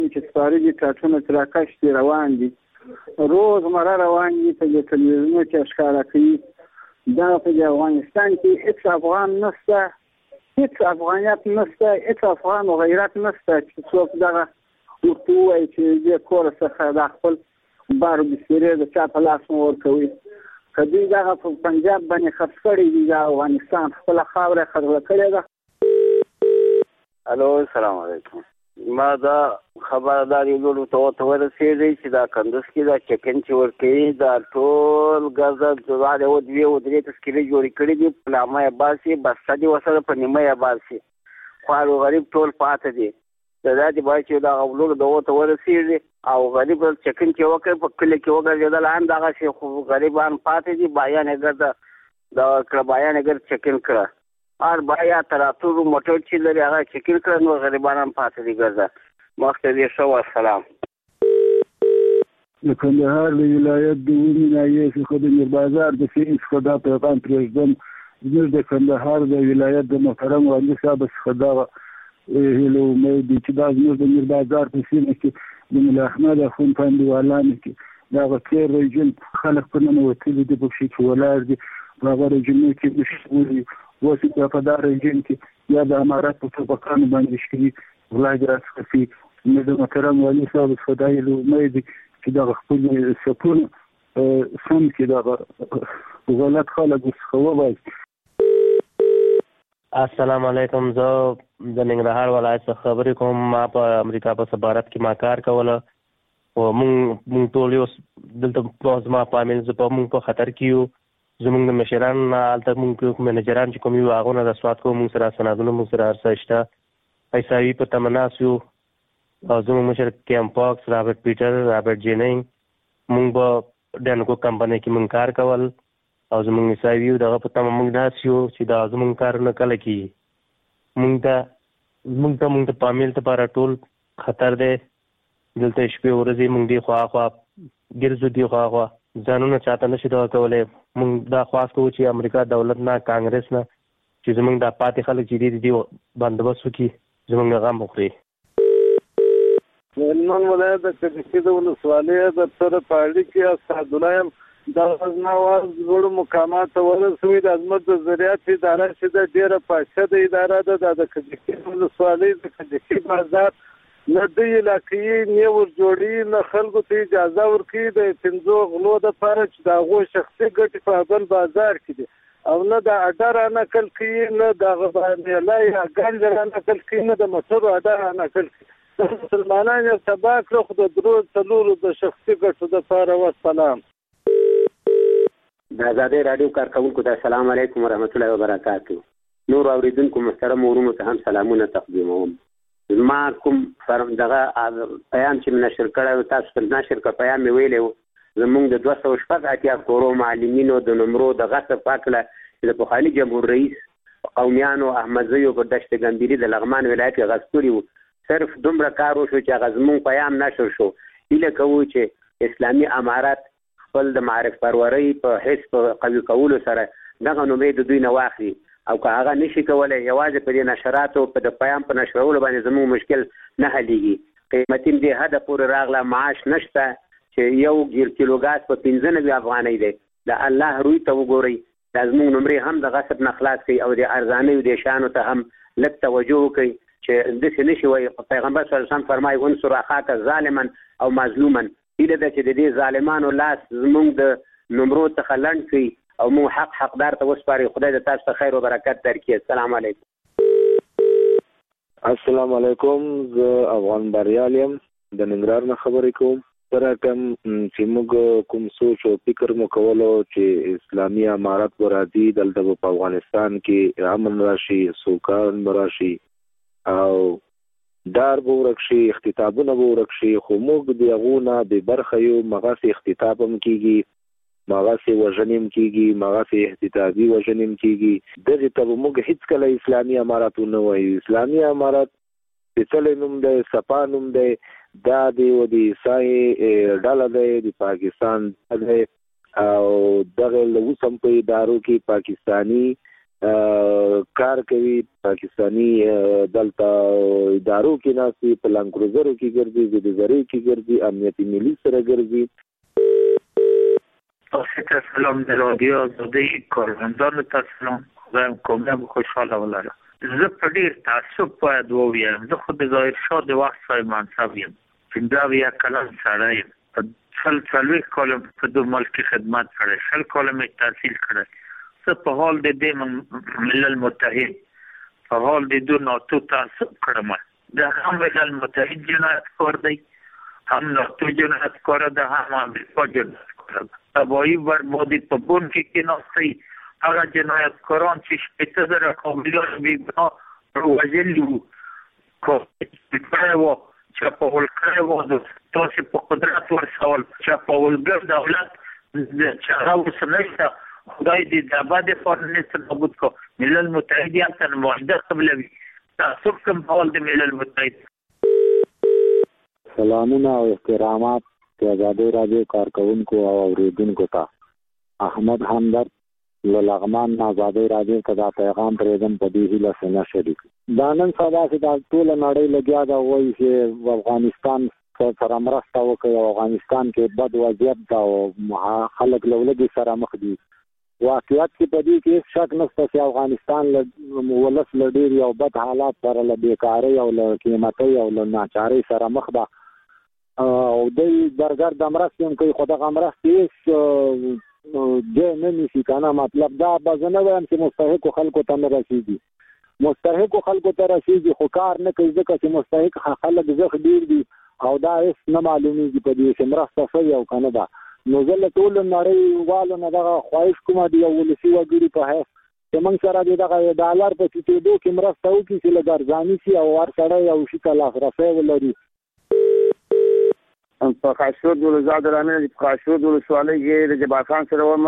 چې سپارلي کارټونه چې راکش دي روان دي روزمره روان دي په دې تلویزیونونو کې ښکاره کوي دا په افغانستان کې هیڅ افغان نشته هیڅ افغانیت نشته هیڅ افغان غیرت نشته چې څوک دغه ورته ووایي چې دې کور څخه د خپل بار بسیرې د چا په لاس مو ورکوي که دوی دغه په پنجاب باندې خرڅ کړي دي د افغانستان خپله خاوره خرڅه کړې ده. الو السلام علیکم. ما دا خبردار یو ته ورسېدی چې دا کندوز کې دا چکن چې ورکوي دا ټول ګزه د یو دوې او درې تسکیلې جوړې کړي دي په لامه یې باسي بسته دي ورسره په نیمه یې باسي خوار و غریب ټول پاته دي د داسې باید چې دغه ولور د ورته ورسېږي او غریب چکن چې وکړي په کلي کې وګرځېدل هم دغسې خو غریبان پاتې دي بایان یې ګرده د کړه بایان یې ګرد چکن کړه هر بایا تراتورو موټر چې لري هغه چکن کړه نو غریبان هم پاتې دي ګرده مخته دې ښه والسلام. د کندهار د ولایت د اومي ناحیې څخه د میربازار د سیند څخه دا پیغام پرېږدم زموږ د کندهار د ولایت د محترم والي صاحب څخه دغه هیله امید دي چې دا زموږ د میربازار په سیمه کې د ملا احمد اخوند په انډیوالانو کې دغه تېر رژیم خلک په ننوتلي دي پکښې چې ولاړ دي په هغه رژیمونو کې مشغول اوس په دا رژیم کې یا د امارت په ټوپکانو باندې شکري غلا دې راڅخه شي نو د محترم والي صاحب څخه دا هیله امید دي چې دغه خپل سپون سم کې دغه غلط خلک ورڅخه وباسي. السلام علیکم. زه د ننګرهار ولایت څخه خبرې کوم. ما په امریکا په سفارت کې ما کار کوله او مونږ ټول یو دلته زما فامیل زه په مونږ په خطر کې یو زمونږ د مشران هلته مونږ منیجران چې کوم یو هغونه رسوات کوو مونږ سره سندونه مونږ سره هر څه شته پیساوي په تمه ناست یو او زمونږ مشر کیم پاکس رابرټ پیټر رابرټ جیننګ مونږ به ډینکو کمپنۍ کې مونږ کار کول او زمونږ حسابي یو دغه په تمه مونږ داسې یو چې دا زمونږ کارونه کله کېږي مونږ ته فامیل لپاره ټول خطر دی دلته شپې ورځې مونږ دې خواخوا ګرځو دې خواخوا ځانونه چاته نشي دغه کولی مونږ دا خواست کوو چې امریکا دولت نه کانګرس نه چې زمونږ دا پاتې خلک چې دي دې بندوبست وکړي زمونږ غم وخوري. هلمند ولایت د کجکي د ولسوالۍ د سره په اړیکې کې اسعدالله یم د غزناواز لوړو مقامات ته ورسوي د عظمت د زراعت اداره چې د ډېره پاشده اداره ده د کجکي ولسوالۍ د کجکي بازار نه د علاقې نه ورجوړي نه خلکو ته اجازه ورکړي د پنځو غلو دپاره چې د هغو شخصي ګټې په بل بازار کې دي او نه د اډه رانقل کوي نه د هغه میله یا ګنج رانقل کوي نه د موټرو اډه رانقل کوي د مسلمانان یې تباه کړه خو د درو څلورو د شخصي ګټو دپاره وسلام. د ازادۍ راډیو کارکوونکو ته السلام علیکم ورحمت الله وبرکاتو. نور اوریدونکو محترم ورونو ته هم سلامونه تقدیموم. ما کوم دغه پیام چې نشر کړی تاسو ته نشر کړ پیام مې ویلی و زمونږ د 280 کورو معلمینو د نمرو د غصب په هکله چې د پخواني جمهور رئیس قومیانو احمدزیو په دشت ګمبیري د لغمان ولایت کې غصب کړي وو صرف دومره کار وشو چې هغه زمونږ پیام نشر شو. هیله کوو چې اسلامي امارت خپل د معرف پرورۍ په حس په قوي کولو سره دغه نومې د دوی نه واخلي او که هغه نشي کولی یوازې په دې نشراتو په د پیام په نشرولو باندې زموږ مشکل نه حلیږي. قیمتي دې حده پورې راغله معاش نشته چې یو ګیر کیلو ګاز په 95 افغانۍ دی. د الله روی ته وګورئ دا زموږ نمرې هم د غصب نه خلاص کړي او د ارزانیو د شانو ته هم لږ توجه وکړي چې داسې نشي وایي. پیغمبر صلی الله علیه وسلم فرمایي انصر اخاک ظالما او مظلوما. هیله ده چې د دې ظالمانو لاس زموږ د نمرو څخه لنډ کړي او مو حقدار ته وسپاري. خدای د تاسو ته خیر او برکت درکړي. السلام علیکم. السلام علیکم. زه افغان بریال یم د ننګرهار نه خبرې کوم. سره کوم چې موږ کوم سوچ او فکر مو کولو چې اسلامي امارت به راځي دلته په افغانستان کې امن راشي سوکان به راشي او دار به ورک شي اختطابونه به ورک شي خو موږ د هغو نه بې برخه یو. مغسې اختطاب هم کېږي مغسې وژنې هم کېږي مغسې احتطابي وژنې هم کېږي. دغې ته به موږ هېڅکله اسلامي امارت ونه وایو. اسلامي امارت سپېڅلی نوم دی صفا نوم دی دا د عیسائی ډله دی د پاکستان دی او دغه اوس هم په ادارو کې پاکستاني کار کوي پاکستانی دلته ادارو کې ناسي په لانګ کروزرو کې ګرځي د زری کې ګرځي امنیتي ملي سره ګرځي. سلام د رادیو آزادۍ کارمندانو ته سلام. خدایم کامیاب خوشحاله ولرم. زه په ډیر تعصب باید ووایم زه خو د ظاهر شاه د وخت صاحب منصب یم 15 کلن سړی یم په 40 کال په دو ملک خدمت کړی 60 کال مې تحصیل کړی. زه په حال د دې ملل متحد په حال د دو ناتو تعصب کړم. دا هم ملل متحد جنایتکار دی هم ناتو جنایتکار ده هم امریکا جنایتکار ده. تباهی بربادی په بون کې ناستی هغه جنایتکاران چې 15,000 کابلیان بیگناه رو وژلي وو کړی وو چاپول کړی وو تاسې په قدرت ورسول چاپولګر دولت چې هغه اوس نشته خدای دې د ابد لپاره نسل نابود کو. ملل متحد هلته معاهده قبلوي تعصب کوم ډول د ملل متحد. سلامونه او احترامات د آزادۍ راډیو کارکونکو او اوریدونکو ته. احمد همدرد له لغمان آزادۍ راډیو ته دا پیغام پرېږدم په دې هیله څنګه شریک. دا نن سبا چې دا ټوله نړۍ لګیا ده وایي چې افغانستان سره مرسته وکړي او افغانستان کې بد وضعیت ده او خلک له ولږې سره مخ دي. واقعیت کې په دې کې هېڅ شک نشته چې افغانستان ولس له ډېر یو بد حالات سره له بېکارۍ او له قیمتۍ او له ناچارۍ سره مخ ده او دوی درګرد مرستې هم کوي خو دغه مرستې هېڅ ځای نه نیسي که نه. مطلب دا به زه نه وایم چې مستحقو خلکو ته نه رسېږي مستحقو خلکو ته رسېږي خو کار نه کوي ځکه چې مستحق خلک زخ ډېر دي او دا هېڅ نه معلومېږي په دې چې مرسته شوې او که نه ده. نو زه له ټولو نړیوالو نه دغه خواهش کوم د یو ولسي وګړي په حیث چې موږ سره د دغه ډالر په ټیټېدو کې مرسته وکړي چې لږ ارزاني شي او هر سړی یو شي ته لاسرسی ولري. په قاشور د ولزاد رامنه د قاشور د ولسوالۍ کې د جبار خان سره وم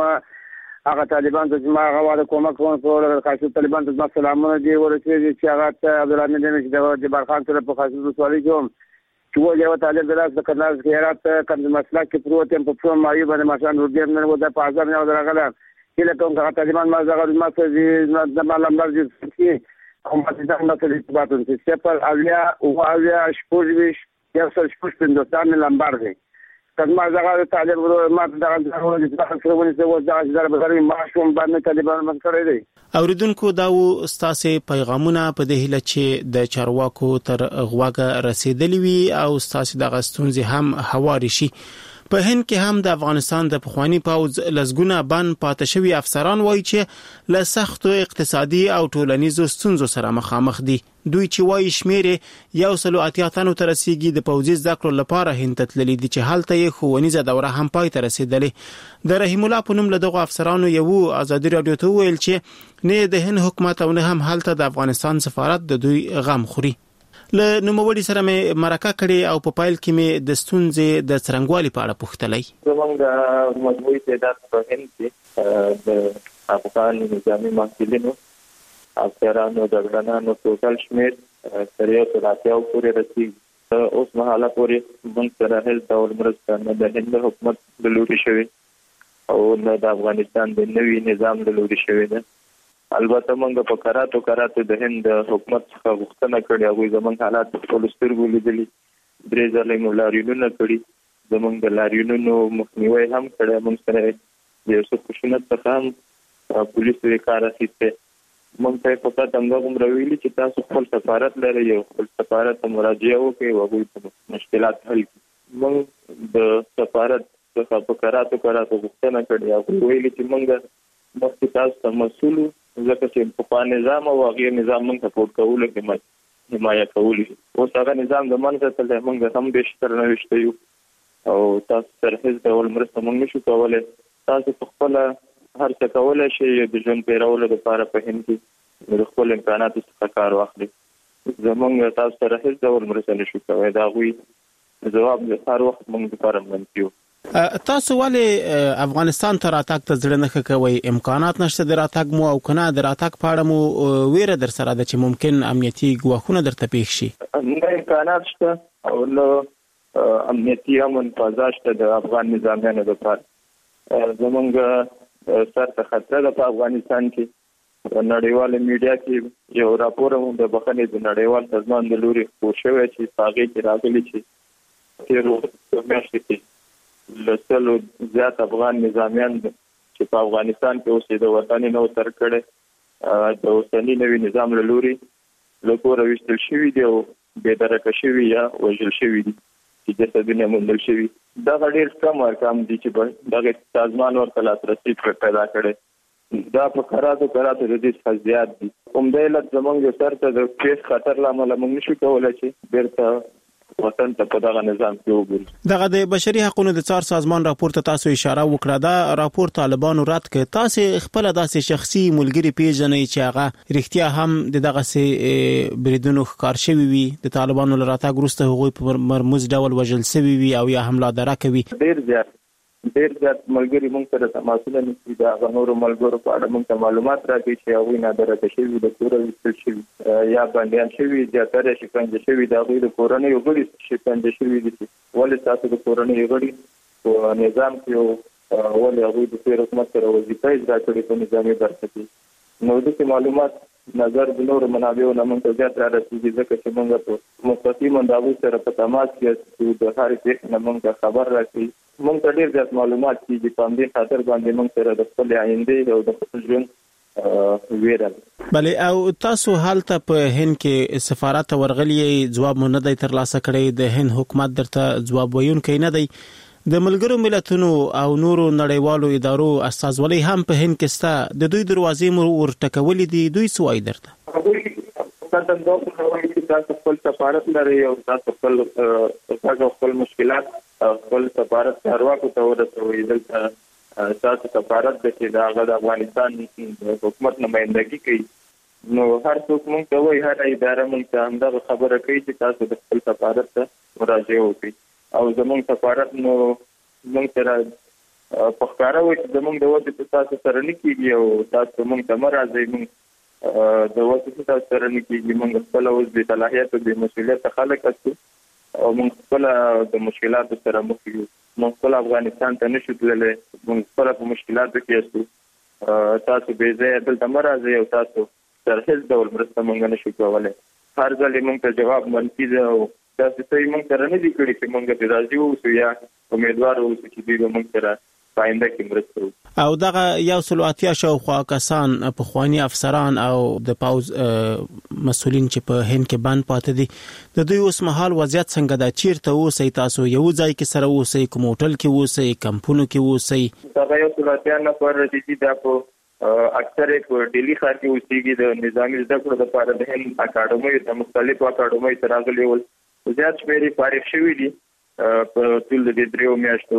هغه طالبان ته ما هغه واده کومک کوم په قاشور طالبان ته ما سلامونه دی ورسېږي چې هغه ته عبدالرحمن دې چې د جبار خان سره په قاشور ولسوالۍ کې هم چې و یو طالب دلاس د کندهار خیرات کند مسلک کې پروت هم په پروم مایو باندې ماشان ورګر نه و د پازار نه درغله چې له کوم هغه طالبان ما زغر ما ته د مالم درځي چې کومه ځان نه تللی تاسو چې په اویا او اویا شپږ یو څل شپږ هندستان لمبار دی کله زغر طالب ما دغه ډول چې تاسو ونه څه وځه چې در بغیر معاشوم باندې طالبان من کړی دی. اوریدونکو دا و ستاسو پیغامونه په دې هیله چې د چارواکو تر غوږه رسیدلی وي او ستاسو د غستونځي هم هواري شي. په هند کې هم د افغانستان د پخوانی پوځ لزګونه بن پاتې شوی افسران وایي چې له سختو اقتصادي او ټولنیزو ستونزو سره مخامخ دي. دوی چې وایي شمیر 180 تنو تر رسیدي د پوځي ذکر لپاره هند تللی دي چې حالته یې خوونیزه دوره هم پای ته رسیدلې. د رحیم الله په نوم له دغه افسرانو یو آزادي رادیو ته ویل چې نه د هند حکومت او نه هم حالته د افغانستان سفارت د دوی غم خوري. له نوموړي سره مې مرکه کړې او په پایل کې مې د ستونزې د څرنګوالي په اړه پوښتلې. زموږ د مجموعي تعداد په هند کې د افغان نظامي محصلینو افسرانو جګړنانو ټوټل شمېر تر 180 پورې رسیږي. اوس مهاله پورې موږ سره هیڅ ډول مرسته نه د هند حکومت له لوري شوې او نه د افغانستان د نوي نظام له لوري شوې ده. البته موږ په کراتو د هند حکومت څخه غوښتنه کړې او زموږ حالات په ټول سترګو لیدلي. 3 ځله موږ لاریونونه کړي زموږ د لاریونونو مخنیوي هم کړی. موږ سره د یوسف خشونت څخه هم پولیسو یې کار اخیستی. موږ ته فقط همدغه ویلي چې تاسو خپل سفارت لرئ او خپل سفارت ته مراجعه وکړئ او هغوی ته مشکلات حل کړي. موږ د سفارت څخه په کراتو غوښتنه کړې او ویلي چې موږ مخکې تاسو ته مسؤل ځکه چې په نظام او هغه نظام موږ سپورټ کولو کې حمایت کولی. اوس هغه نظام د منځ ته له موږ هم بهتر نه وشته یو او تاسو سره هیڅ ډول مرسته موږ نشو کولای. تاسو په خپل هر څه کولای شئ د ژوند پیرولو لپاره په هند کې د خپل امکاناتو څخه کار واخلئ. زموږ تاسو سره هیڅ ډول مرسته نشو کولای. دا غوي جواب هر وخت موږ لپاره منفي. تاسو ولې افغانستان ته راتګ ته ځړ نه کوي؟ امکانات نشته د راتګ مو او کنه د راتګ په اړه مو ویره در سره ده چې ممکن امنیتي ګواښونه درته پیښ شي؟ نه امکانات شته او نو امنیتي امن فضا شته د افغان نظامیانو لپاره. زمونږ سر ته خطر ده په افغانستان کې نړیوال میډیا کې یو راپور هم د بخښنې د نړیوال سازمان د لوري خپور شوی چې هغه کې راغلي چې تیرو میاشتې کې لسلو زیات افغان نظامیان چې په افغانستان کې اوسې د وطن نو تر کړه د اوسنی نوي نظام له لوري له کوره وشتل شوي دي او بې درکه شوي یا وژل شوي دي چې جسدونه موندل شوي. دا ډېر کم ارقام دي چې دغه سازمان ورته لاسرسي پیدا کړي. دا په کراتو د دې څخه زیات دي. همدا علت زموږ سر ته د پیښ خطر لامل موږ نشو کولای چې بیرته وطن ته په دغه نظام کې وګورو. دغه د بشري حقوقو د څار سازمان راپور ته تاسو اشاره وکړه. دا راپور طالبانو رد کړ. تاسو خپل داسې شخصي ملګری پیژنې چې هغه رښتیا هم دغه سي بریدونو ښکار شوی وي د طالبانو لراته ګروسته هغوی په مرموز ډول وژل شوی وي او یا حمله درکوي؟ ډېر زیات ملګری موږ سره تماسونه نشي. دا نورو ملګرو په اړه موږ ته معلومات راکړي چې هغوی نادرکه شوي د کوره ویستل شوي یا بندیان شوي زیاتره شکنجه شوي د هغوی د کورنیو غړي شکنجه شوي دي. ولې تاسو د کورنیو غړي په نظام کې ولې هغوی د تېر حکومت سره وظیفه اجرا کړې په نظامي برخه کې؟ نو دغه معلومات نظر د نورو منابعو نه موږ ته زیات را رسېږي ځکه چې موږ په مستقیما د هغوی سره په تماس کې یو د هرې پېښې نه موږ ته خبر راکړي. موږ ته ډېر زیات معلومات کېږي په همدې خاطر باندې موږ سره د خپل آینده او د خپل ژوند ویره. بلې او تاسو هلته په هند کې سفارت ورغلی ځواب مو نه دی ترلاسه کړی؟ د هند حکومت درته ځواب ویونکی نه دی؟ د ملګرو ملتونو او نورو نړیوالو ادارو استازولۍ هم په هند کې سته. د دوی دروازې مو ورټکولې دي. دوی څه وایي درته؟ تاسو خپل سفارت لرئ او تاسو خپل مشکلات خپل سفارت چارواکو ته ورسوئ. دلته تاسو سفارت چې د افغانستان حکومت نمایندګي کوي نو هر څوک موږ ته وایي، هر اداره موږ ته همدغه خبره کوي چې تاسو د خپل سفارت ته مراجعه وکړئ. او زموږ سفارت نو موږ سره په ښکاره وایي چې زموږ د وجې په تاسو سره نه کېږي او تاسو موږ ته مه راځئ. موږ د وجې په تاسو سره نه کېږي. موږ خپله اوس بې صلاحیت او بې مسؤلیته خلک یو او موږ خپله د مشکلاتو سره مخ یو. موږ خپل افغانستان ته نشو تللی. موږ خپله په مشکلاتو کې یو. تاسو بې ځایه دلته مه راځئ او تاسو سره هېڅ ډول مرسته موږ نشو کولی. هر ځل یې موږ ته جواب منفي ده او داسې څه یې موږ سره نه دي کړي چې موږ پرې راضي واوسو یا امیدوار واوسو چې دوی به موږ سره په آینده کې مرسته وکړي. او دغه 180 شاوخوا کسان پخواني افسران او د پوځ مسؤلین چې په هند کې بند پاتې دي، د دوی اوس مهال وضعیت څنګه ده؟ چیرته اوسئ تاسو؟ یو ځای کې سره اوسئ، کوم هوټل کې اوسئ، کمپونو کې اوسئ؟ دغه 180 نفر دي دا په اکثر په ډیلی ښار کې اوسېږي. د نظامي زده کړو لپاره د هند اکاډمۍ د مختلفو اکاډمۍ ته راغلي ول. زیات شمېر یې فارغ شوي دي په ټول د 3 میاشتو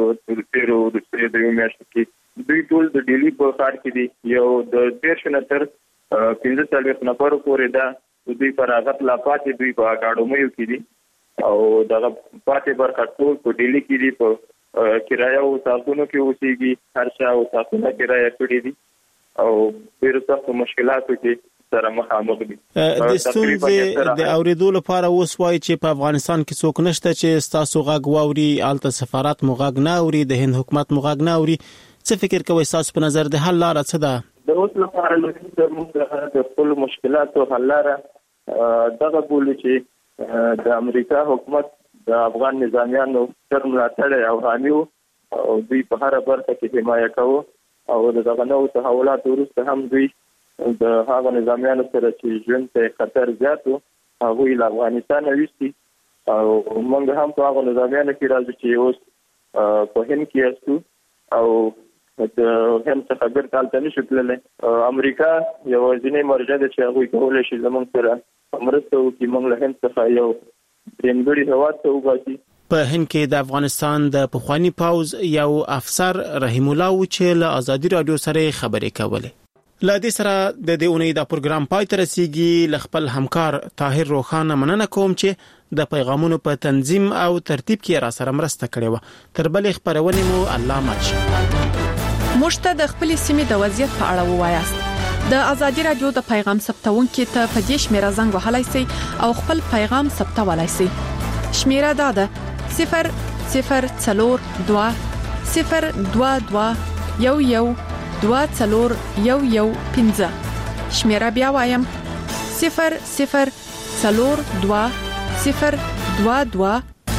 کې. دوی ټول د ډیلی په ښار کې دي. یو د 13 نه تر 15 نفرو پورې ده دوی فراغت لا پاتې دوی په اکاډمیو کې دي او دغه پاتې برخه ټول په ډیلی کې دي. په کرایه او ساختونو کې اوسېږي. هر چا او ساختونه کرایه کړي دي او ډېر سخت مشکلاتو کې سره مخامخ دي. د ستونزې د اورېدو لپاره اوس وایي چې په افغانستان کې څوک نشته چې ستاسو غږ واوري. هلته سفارت مو غږ نه اوري، د هند حکومت مو غږ نه اوري. څه فکر کوئ ستاسو په نظر د حل لاره څه ده؟ د اوس لپاره موږ د خپلو مشکلاتو حل لاره دغه بولو چې د امریکا حکومت د افغان نظامیانو ستر ملاتړی او حامي او دوی په هره برخه کې حمایه کوو او دغه نوو تحولاتو وروسته هم دوی د هغه نظامیانو سره چې ژوند ته خطر زیات و هغوی له افغانستانه ویستي او موږ هم په هغو نظامیانو کې راځو چې اوس په هند کې یاستو او د هند څخه بیرته هلته نشو تللی. امریکا یوازینۍ مرجع ده چې هغوی کولی شي زموږ سره مرسته وکړي. موږ له هند څخه یو درېمګړي هېواد ته وباسي. په هند کې د افغانستان د پخواني پوځ یو افسر رحیم الله و چې له ازادي رادیو سره خبرې کولې. له دې سره د دې اونۍ د پروګرام پای ته رسیږي. له خپل همکار طاهر روخانه مننه کوم چې د پیغامونو په تنظیم او ترتیب کې را سره مرسته کړې و. تر بلې خبرونې مو الله ماشه. مشته د خپل سیمې د وضعیت په اړه ووایاست. د ازادي رادیو د پیغام ثبتونکو ته په دې شمیره زنګ وهلای شئ او خپل پیغام ثبتولای شئ. شمیره دا ده 0042 022 11 24 15. شمیره بیا وایم 00420222